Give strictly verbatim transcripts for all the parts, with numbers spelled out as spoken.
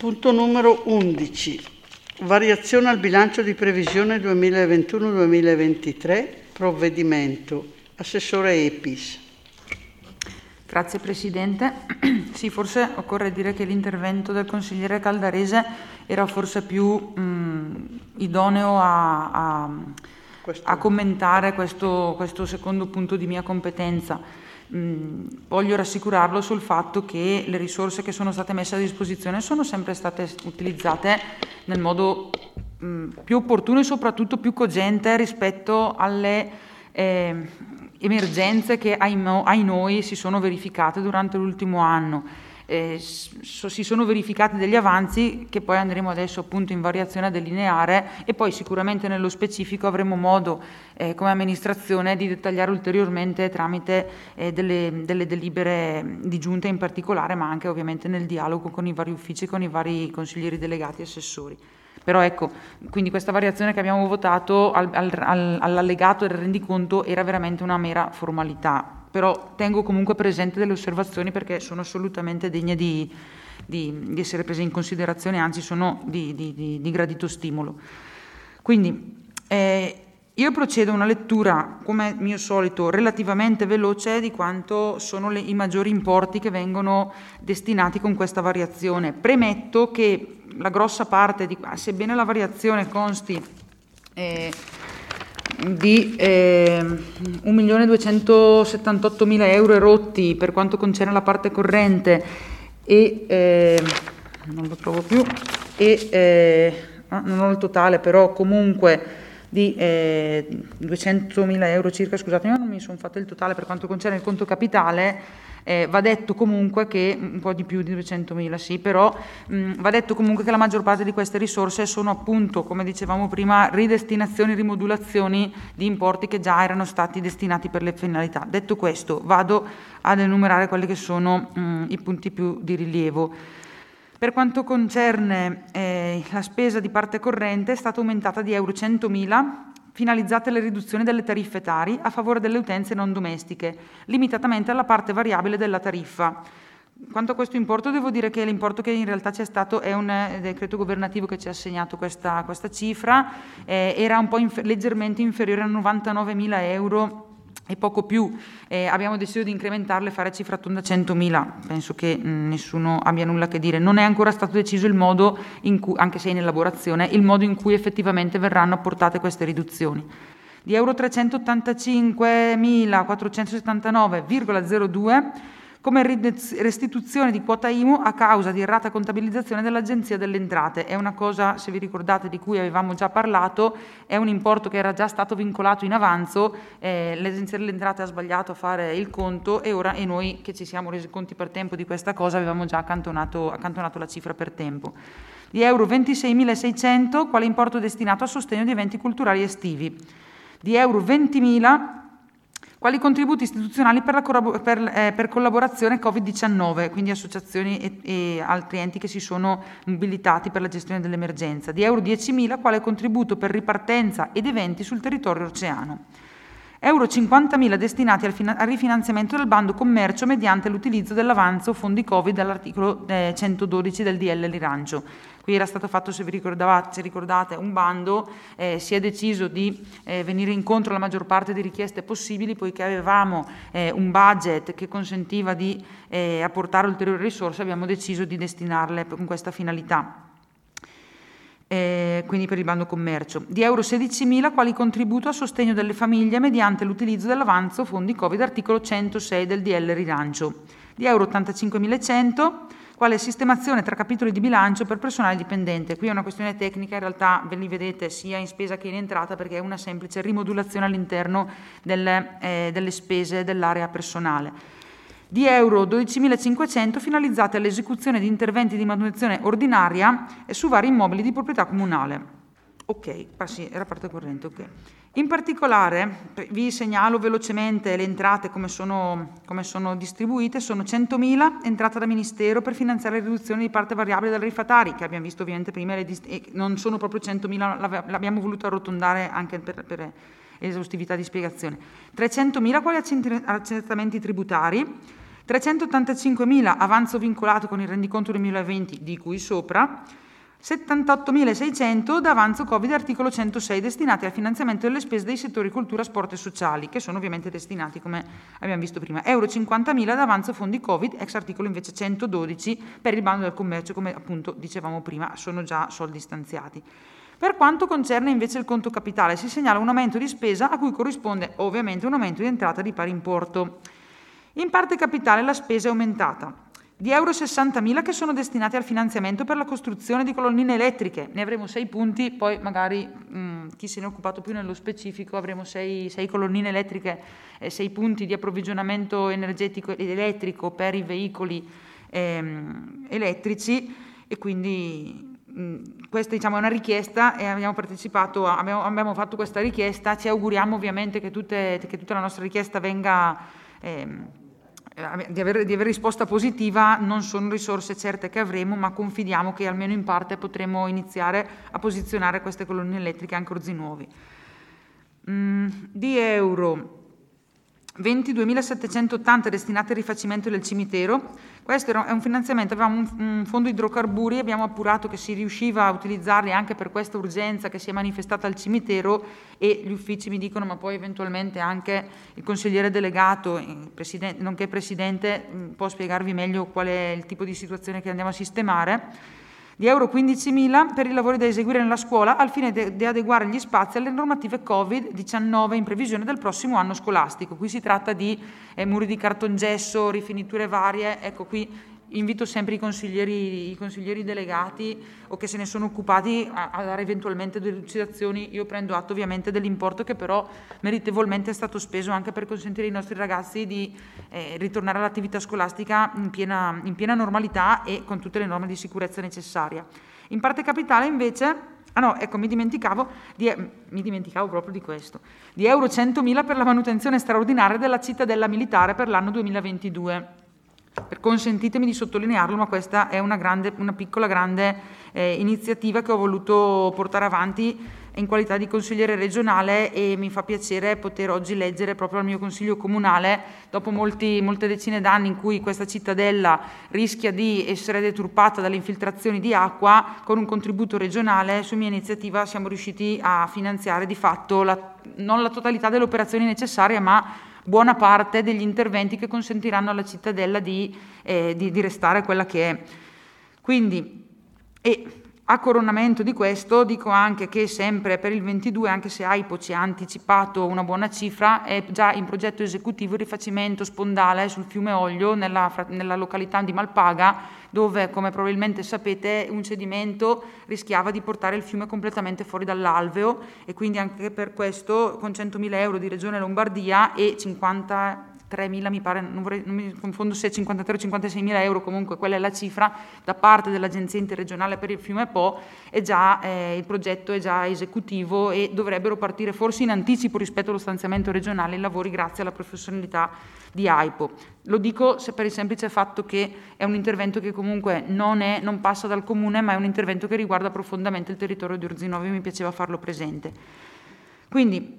Punto numero undici. Variazione al bilancio di previsione duemilaventuno duemilaventitré, provvedimento. Assessore Epis. Grazie Presidente. Sì, forse occorre dire che l'intervento del consigliere Caldarese era forse più mh, idoneo a, a, a commentare questo, questo secondo punto di mia competenza. Mh, voglio rassicurarlo sul fatto che le risorse che sono state messe a disposizione sono sempre state utilizzate nel modo mh, più opportuno e soprattutto più cogente rispetto alle eh, emergenze che ai, ai noi si sono verificate durante l'ultimo anno. Eh, so, si sono verificati degli avanzi che poi andremo adesso appunto in variazione a delineare e poi sicuramente nello specifico avremo modo eh, come amministrazione di dettagliare ulteriormente tramite eh, delle, delle delibere di giunta in particolare, ma anche ovviamente nel dialogo con i vari uffici, con i vari consiglieri delegati e assessori. Però ecco, quindi questa variazione che abbiamo votato al, al, al, all'allegato del rendiconto era veramente una mera formalità. Però tengo comunque presente delle osservazioni perché sono assolutamente degne di, di, di essere prese in considerazione, anzi sono di, di, di, di gradito stimolo. Quindi eh, io procedo a una lettura, come mio solito, relativamente veloce di quanto sono le, i maggiori importi che vengono destinati con questa variazione. Premetto che la grossa parte, di, sebbene la variazione consti eh, di eh, un milione duecentosettantottomila euro erotti per quanto concerne la parte corrente e eh, non lo trovo più e eh, ah, non ho il totale, però comunque di eh, duecentomila euro circa, scusate, io non mi sono fatto il totale per quanto concerne il conto capitale. Eh, va detto comunque che, un po' di più di duecentomila sì, però mh, va detto comunque che la maggior parte di queste risorse sono appunto, come dicevamo prima, ridestinazioni, rimodulazioni di importi che già erano stati destinati per le finalità. Detto questo, vado ad enumerare quelli che sono mh, i punti più di rilievo. Per quanto concerne eh, la spesa di parte corrente è stata aumentata di euro centomila, finalizzate alle riduzioni delle tariffe Tari a favore delle utenze non domestiche, limitatamente alla parte variabile della tariffa. Quanto a questo importo devo dire che l'importo che in realtà c'è stato è un eh, decreto governativo che ci ha assegnato questa, questa cifra, eh, era un po' inf- leggermente inferiore a novantanovemila euro e poco più. Eh, abbiamo deciso di incrementarle e fare cifra tonda centomila, penso che mh, nessuno abbia nulla che dire. Non è ancora stato deciso il modo in cui, anche se è in elaborazione, il modo in cui effettivamente verranno apportate queste riduzioni. Di euro trecentottantacinquemilaquattrocentosettantanove virgola zero due come restituzione di quota I M U a causa di errata contabilizzazione dell'Agenzia delle Entrate. È una cosa, se vi ricordate, di cui avevamo già parlato, è un importo che era già stato vincolato in avanzo, eh, l'Agenzia delle Entrate ha sbagliato a fare il conto e ora e noi che ci siamo resi conti per tempo di questa cosa avevamo già accantonato, accantonato la cifra per tempo. Di euro ventiseimilaseicento quale importo destinato a sostegno di eventi culturali estivi. Di euro ventimila quali contributi istituzionali per, la corrabo- per, eh, per collaborazione covid diciannove, quindi associazioni e, e altri enti che si sono mobilitati per la gestione dell'emergenza. Di euro diecimila quale contributo per ripartenza ed eventi sul territorio oceano. Euro cinquantamila destinati al, fina- al rifinanziamento del bando commercio mediante l'utilizzo dell'avanzo fondi Covid dall'articolo eh, centododici del D L Rilancio. Qui era stato fatto, se vi ricordavate, se ricordate, un bando, eh, si è deciso di eh, venire incontro alla maggior parte di richieste possibili, poiché avevamo eh, un budget che consentiva di eh, apportare ulteriori risorse, abbiamo deciso di destinarle con questa finalità. Eh, quindi per il bando commercio. Di euro sedicimila quali contributo a sostegno delle famiglie mediante l'utilizzo dell'avanzo fondi Covid articolo centosei del D L Rilancio. Di euro ottantacinquemilaecento quale sistemazione tra capitoli di bilancio per personale dipendente. Qui è una questione tecnica, in realtà ve li vedete sia in spesa che in entrata perché è una semplice rimodulazione all'interno delle, eh, delle spese dell'area personale. Di euro dodicimilacinquecento finalizzate all'esecuzione di interventi di manutenzione ordinaria su vari immobili di proprietà comunale. Ok, passi, era parte corrente, ok. In particolare vi segnalo velocemente le entrate come sono, come sono distribuite, sono centomila entrata da Ministero per finanziare la riduzione di parte variabile delle rifatari, che abbiamo visto ovviamente prima, le dist- e non sono proprio centomila, l'abbiamo voluto arrotondare anche per, per esaustività di spiegazione. trecentomila quali accertamenti tributari, trecentottantacinquemila avanzo vincolato con il rendiconto duemilaventi di cui sopra, settantottomilaseicento da avanzo Covid articolo centosei destinati al finanziamento delle spese dei settori cultura, sport e sociali, che sono ovviamente destinati, come abbiamo visto prima, euro cinquantamila da avanzo fondi Covid, ex articolo invece centododici per il bando del commercio, come appunto dicevamo prima, sono già soldi stanziati. Per quanto concerne invece il conto capitale, si segnala un aumento di spesa a cui corrisponde ovviamente un aumento di entrata di pari importo. In parte capitale la spesa è aumentata di euro sessantamila che sono destinati al finanziamento per la costruzione di colonnine elettriche. Ne avremo sei punti, poi magari mh, chi se ne è occupato più nello specifico avremo sei, sei colonnine elettriche e sei punti di approvvigionamento energetico ed elettrico per i veicoli ehm, elettrici e quindi mh, questa diciamo, è una richiesta e abbiamo partecipato, a, abbiamo, abbiamo fatto questa richiesta, ci auguriamo ovviamente che, tutte, che tutta la nostra richiesta venga ehm, Di avere, di avere risposta positiva. Non sono risorse certe che avremo, ma confidiamo che almeno in parte potremo iniziare a posizionare queste colonnine elettriche anche orzi nuovi. Mm, di euro ventiduemilasettecentottanta destinati al rifacimento del cimitero. Questo è un finanziamento, avevamo un, un fondo idrocarburi, abbiamo appurato che si riusciva a utilizzarli anche per questa urgenza che si è manifestata al cimitero e gli uffici mi dicono, ma poi eventualmente anche il consigliere delegato, il presidente, nonché presidente, può spiegarvi meglio qual è il tipo di situazione che andiamo a sistemare. Di euro quindicimila per i lavori da eseguire nella scuola al fine di adeguare gli spazi alle normative Covid diciannove in previsione del prossimo anno scolastico. Qui si tratta di eh, muri di cartongesso, rifiniture varie. Ecco, qui invito sempre i consiglieri, i consiglieri delegati o che se ne sono occupati a, a dare eventualmente delle lucidazioni. Io prendo atto ovviamente dell'importo che però meritevolmente è stato speso anche per consentire ai nostri ragazzi di eh, ritornare all'attività scolastica in piena, in piena normalità e con tutte le norme di sicurezza necessarie. In parte capitale invece, ah no, ecco, mi dimenticavo, di, mi dimenticavo proprio di questo, di euro centomila per la manutenzione straordinaria della cittadella militare per l'anno duemilaventidue. Consentitemi di sottolinearlo, ma questa è una, grande, una piccola grande eh, iniziativa che ho voluto portare avanti in qualità di consigliere regionale e mi fa piacere poter oggi leggere proprio al mio consiglio comunale, dopo molti, molte decine d'anni in cui questa cittadella rischia di essere deturpata dalle infiltrazioni di acqua, con un contributo regionale su mia iniziativa siamo riusciti a finanziare di fatto la, non la totalità delle operazioni necessarie, ma buona parte degli interventi che consentiranno alla cittadella di, eh, di, di restare quella che è. Quindi, e a coronamento di questo, dico anche che sempre per il ventidue, anche se AIPO ci ha anticipato una buona cifra, è già in progetto esecutivo il rifacimento spondale sul fiume Oglio nella, nella località di Malpaga, dove, come probabilmente sapete, un cedimento rischiava di portare il fiume completamente fuori dall'alveo e quindi anche per questo con centomila euro di Regione Lombardia e cinquantatremila, mi pare, non, vorrei, non mi confondo se cinquantatré o cinquantaseimila euro, comunque quella è la cifra, da parte dell'Agenzia Interregionale per il fiume Po, è già, eh, il progetto è già esecutivo e dovrebbero partire forse in anticipo rispetto allo stanziamento regionale i lavori grazie alla professionalità di AIPO. Lo dico per il semplice fatto che è un intervento che comunque non, è, non passa dal comune, ma è un intervento che riguarda profondamente il territorio di Orzinuovi, mi piaceva farlo presente. Quindi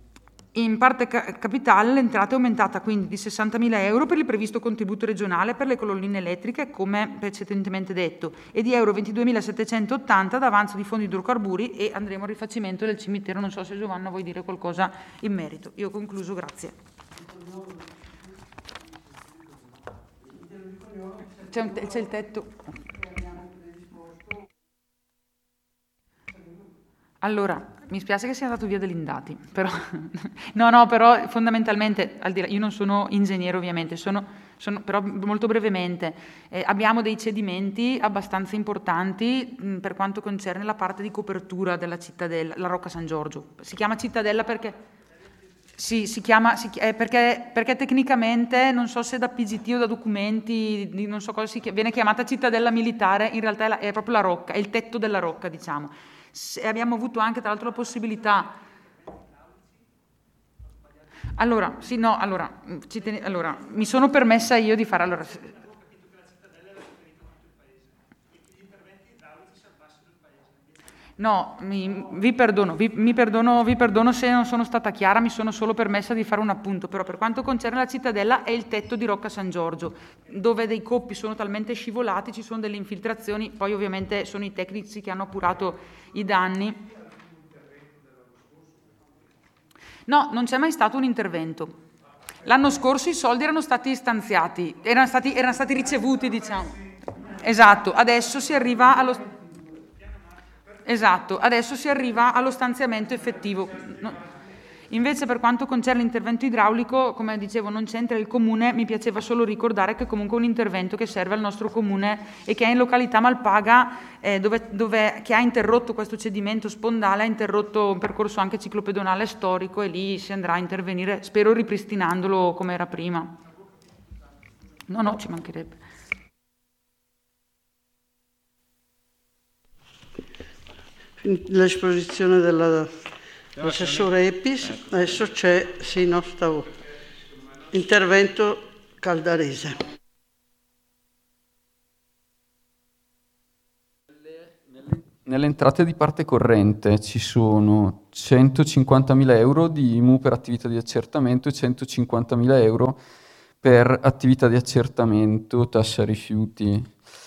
in parte capitale l'entrata è aumentata quindi di sessantamila euro per il previsto contributo regionale per le colonnine elettriche, come precedentemente detto, e di euro ventiduemilasettecentottanta da avanzo di fondi idrocarburi e andremo al rifacimento del cimitero. Non so se Giovanna vuoi dire qualcosa in merito. Io ho concluso, grazie. C'è, un te- c'è il tetto. Allora, mi spiace che sia andato via dell'Indati, però no, no, però fondamentalmente, al di là, io non sono ingegnere ovviamente, sono, sono però molto brevemente, eh, abbiamo dei cedimenti abbastanza importanti mh, per quanto concerne la parte di copertura della cittadella, la Rocca San Giorgio. Si chiama cittadella perché... Sì, si chiama, si, eh, perché, perché tecnicamente, non so se da P G T o da documenti, di non so cosa si chiama, viene chiamata cittadella militare, in realtà è, la, è proprio la rocca, è il tetto della rocca, diciamo. Se abbiamo avuto anche tra l'altro la possibilità... Allora, sì, no, allora, ci ten... allora mi sono permessa io di fare... Allora, No, mi, vi perdono, vi, mi perdono, vi perdono se non sono stata chiara, mi sono solo permessa di fare un appunto, però per quanto concerne la cittadella è il tetto di Rocca San Giorgio, dove dei coppi sono talmente scivolati, ci sono delle infiltrazioni, poi ovviamente sono i tecnici che hanno appurato i danni. No, non c'è mai stato un intervento. L'anno scorso i soldi erano stati stanziati, erano stati, erano stati ricevuti, diciamo. Esatto, adesso si arriva allo... Esatto, adesso si arriva allo stanziamento effettivo. No. Invece per quanto concerne l'intervento idraulico, come dicevo, non c'entra il comune, mi piaceva solo ricordare che comunque è un intervento che serve al nostro comune e che è in località Malpaga, eh, dove, dove, che ha interrotto questo cedimento spondale, ha interrotto un percorso anche ciclopedonale storico e lì si andrà a intervenire, spero ripristinandolo come era prima. No, no, ci mancherebbe. L'esposizione dell'assessore Epis, adesso c'è, sì, no, stavo, intervento Caldarese. Nelle entrate di parte corrente ci sono centocinquantamila euro di I M U per attività di accertamento e centocinquantamila euro per attività di accertamento tassa rifiuti.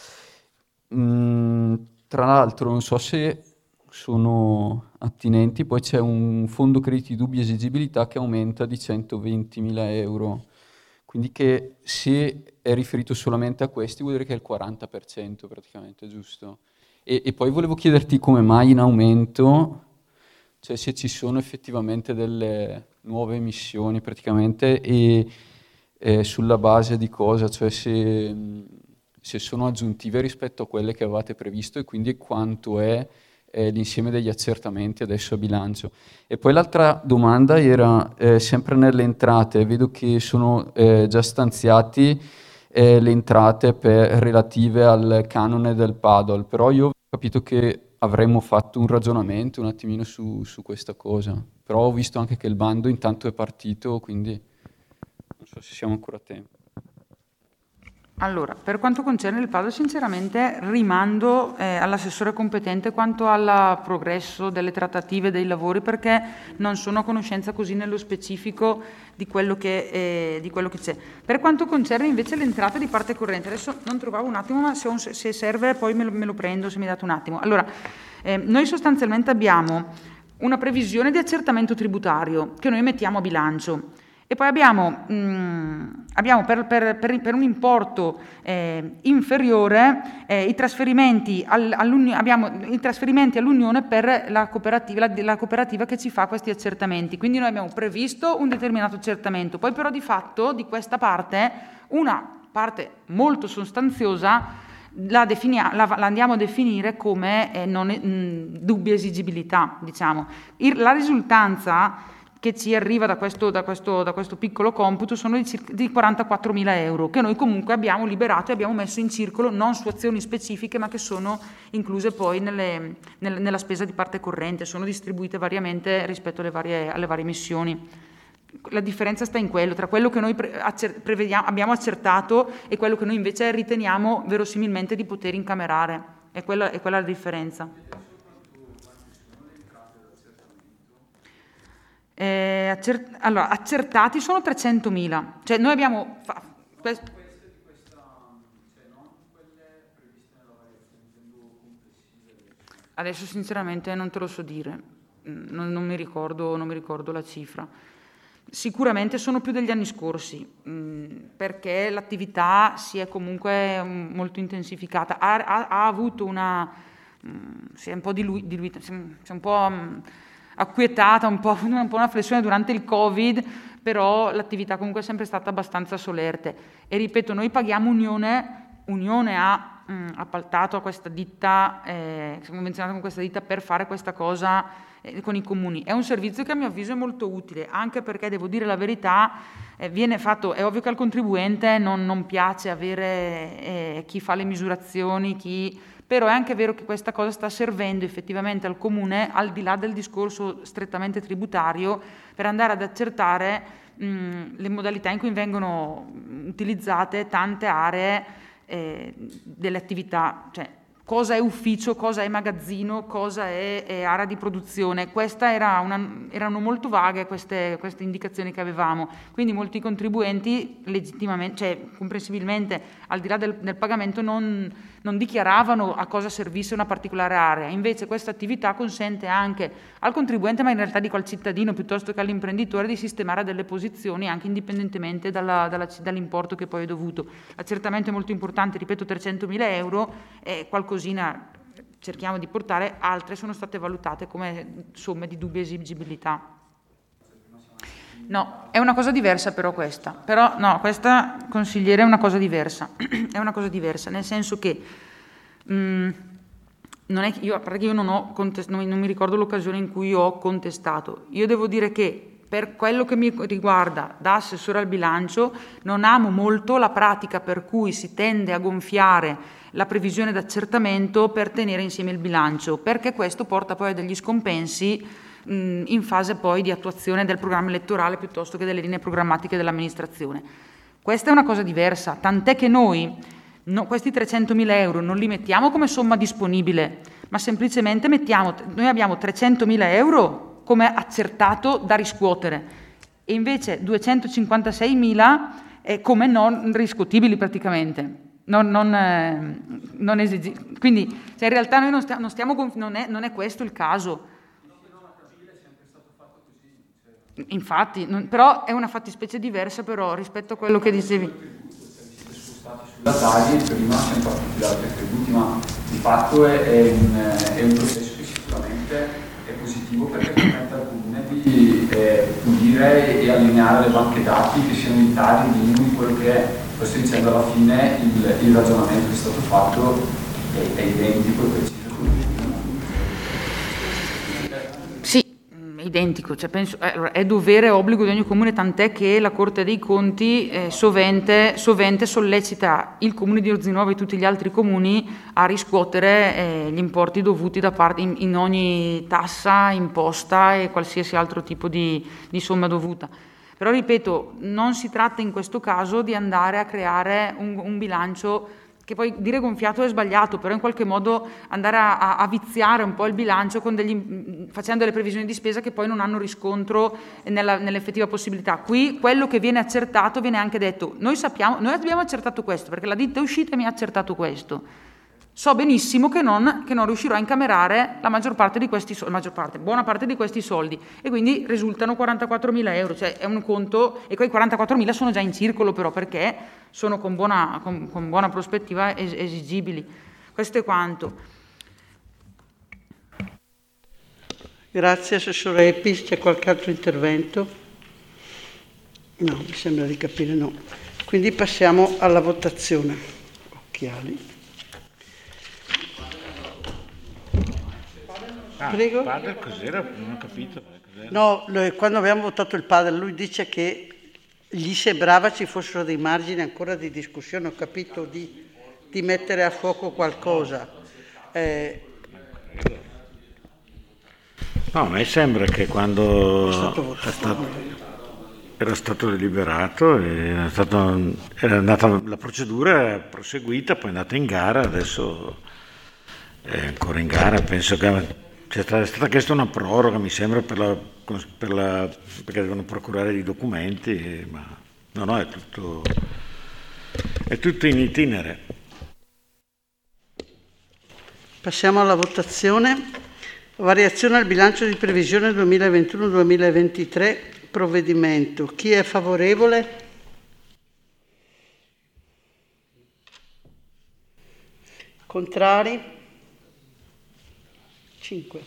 Mm, tra l'altro non so se sono attinenti, poi c'è un fondo crediti dubbia esigibilità che aumenta di centoventimila euro, quindi che se è riferito solamente a questi vuol dire che è il quaranta per cento praticamente, giusto? E, e poi volevo chiederti come mai in aumento, cioè se ci sono effettivamente delle nuove emissioni praticamente e eh, sulla base di cosa, cioè se, se sono aggiuntive rispetto a quelle che avevate previsto e quindi quanto è eh, l'insieme degli accertamenti adesso a bilancio. E poi l'altra domanda era eh, sempre nelle entrate, vedo che sono eh, già stanziati eh, le entrate per, relative al canone del P A D O L, però io ho capito che avremmo fatto un ragionamento un attimino su, su questa cosa, però ho visto anche che il bando intanto è partito, quindi non so se siamo ancora a tempo. Allora, per quanto concerne il P A D O, sinceramente rimando eh, all'assessore competente quanto al progresso delle trattative dei lavori, perché non sono a conoscenza così nello specifico di quello che, eh, di quello che c'è. Per quanto concerne invece l'entrata di parte corrente, adesso non trovavo un attimo, ma se, un, se serve poi me lo, me lo prendo, se mi date un attimo. Allora, eh, noi sostanzialmente abbiamo una previsione di accertamento tributario che noi mettiamo a bilancio. E poi abbiamo, mh, abbiamo per, per, per, per un importo eh, inferiore eh, i, trasferimenti al, abbiamo i trasferimenti all'Unione per la cooperativa, la, la cooperativa che ci fa questi accertamenti. Quindi noi abbiamo previsto un determinato accertamento, poi però di fatto di questa parte, una parte molto sostanziosa, la, definia, la, la andiamo a definire come eh, non, mh, dubbia esigibilità, diciamo. Il, la risultanza che ci arriva da questo, da questo, da questo piccolo computo sono di, di quarantaquattromila euro, che noi comunque abbiamo liberato e abbiamo messo in circolo, non su azioni specifiche, ma che sono incluse poi nelle, nel, nella spesa di parte corrente, sono distribuite variamente rispetto alle varie, alle varie missioni. La differenza sta in quello, tra quello che noi pre- accer- prevediamo, abbiamo accertato e quello che noi invece riteniamo verosimilmente di poter incamerare. È quella, è quella la differenza. Eh, accert- allora, accertati sono trecentomila, cioè noi abbiamo fa- quest- adesso sinceramente non te lo so dire, non, non, mi ricordo, non mi ricordo la cifra. Sicuramente sono più degli anni scorsi, mh, perché l'attività si è comunque mh, molto intensificata, ha, ha, ha avuto una, mh, si è un po' dilu- diluita, si è un po' mh, acquietata, un po', un po' una flessione durante il Covid, però l'attività comunque è sempre stata abbastanza solerte. E ripeto, noi paghiamo Unione, Unione ha mh, appaltato a questa ditta, eh, siamo convenzionati con questa ditta per fare questa cosa eh, con i comuni. È un servizio che a mio avviso è molto utile, anche perché devo dire la verità, eh, viene fatto, è ovvio che al contribuente non, non piace avere eh, chi fa le misurazioni, chi... però è anche vero che questa cosa sta servendo effettivamente al comune, al di là del discorso strettamente tributario, per andare ad accertare mh, le modalità in cui vengono utilizzate tante aree eh, delle attività, cioè cosa è ufficio, cosa è magazzino, cosa è, è area di produzione. Questa era una, erano molto vaghe queste, queste indicazioni che avevamo, quindi molti contribuenti legittimamente, cioè comprensibilmente, al di là del, del pagamento non, non dichiaravano a cosa servisse una particolare area. Invece questa attività consente anche al contribuente, ma in realtà dico al cittadino piuttosto che all'imprenditore, di sistemare delle posizioni anche indipendentemente dalla, dalla, dall'importo che poi è dovuto. L'accertamento è molto importante, ripeto, trecentomila euro è qualcosina, cerchiamo di portare, altre sono state valutate come somme di dubbia esigibilità. No, è una cosa diversa però questa, però no, questa consigliere è una cosa diversa, è una cosa diversa, nel senso che mh, non è, io, perché io non, ho contest- non, non mi ricordo l'occasione in cui ho contestato, io devo dire che per quello che mi riguarda da assessore al bilancio non amo molto la pratica per cui si tende a gonfiare la previsione d'accertamento per tenere insieme il bilancio, perché questo porta poi a degli scompensi mh, in fase poi di attuazione del programma elettorale piuttosto che delle linee programmatiche dell'amministrazione. Questa è una cosa diversa, tant'è che noi no, questi trecentomila euro non li mettiamo come somma disponibile, ma semplicemente mettiamo, noi abbiamo trecentomila euro come accertato da riscuotere e invece duecentocinquantaseimila eh, come non riscuotibili praticamente. Non, non, eh, non esigi- quindi cioè in realtà noi non stiamo, non stiamo gonf- non, è, non è questo il caso. Infatti, non, però è una fattispecie diversa però rispetto a quello che dicevi. Sulla tagli prima siamo partiti da altri attributi, ma di fatto è, è, un, è un processo che sicuramente è positivo perché permette al comune di eh, pulire e allineare le banche dati che siano unitari di minimi quello che è. Sto dicendo alla fine il, il ragionamento che è stato fatto è, è identico e preciso. Sì, identico, cioè penso, eh, è dovere e obbligo di ogni comune, tant'è che la Corte dei Conti eh, sovente, sovente sollecita il comune di Orzinuovo e tutti gli altri comuni a riscuotere eh, gli importi dovuti da parte in, in ogni tassa, imposta e qualsiasi altro tipo di, di somma dovuta. Però ripeto, non si tratta in questo caso di andare a creare un, un bilancio che poi dire gonfiato è sbagliato, però in qualche modo andare a, a, a viziare un po' il bilancio con degli, facendo delle previsioni di spesa che poi non hanno riscontro nella, nell'effettiva possibilità. Qui quello che viene accertato viene anche detto, noi sappiamo, noi abbiamo accertato questo perché la ditta è uscita e mi ha accertato questo. So benissimo che non, che non riuscirò a incamerare la maggior parte di questi soldi, maggior parte, buona parte di questi soldi e quindi risultano quarantaquattromila euro, cioè è un conto e quei quarantaquattromila sono già in circolo però perché sono con buona, con, con buona prospettiva es- esigibili. Questo è quanto. Grazie Assessore Epis, c'è qualche altro intervento? No, mi sembra di capire no. Quindi passiamo alla votazione. Occhiali. Ah, Prego. il padre cos'era? Non ho capito. Cos'era. No, quando abbiamo votato il padre, lui dice che gli sembrava ci fossero dei margini ancora di discussione, ho capito, di, di mettere a fuoco qualcosa. Eh, No, a me sembra che quando è stato è votato. stato, era stato deliberato, era, stato, era andata, la procedura è proseguita, poi è andata in gara, adesso è ancora in gara, penso che c'è stata, è stata chiesta una proroga, mi sembra, per la, per la, perché devono procurare i documenti, ma no, no, è tutto, è tutto in itinere. Passiamo alla votazione. Variazione al bilancio di previsione duemilaventuno duemilaventitré, provvedimento. Chi è favorevole? Contrari? cinque.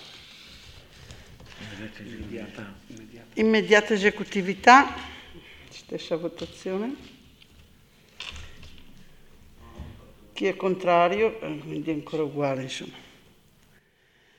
Immediata. Immediata esecutività, stessa votazione. Chi è contrario? Eh, Quindi è ancora uguale, insomma.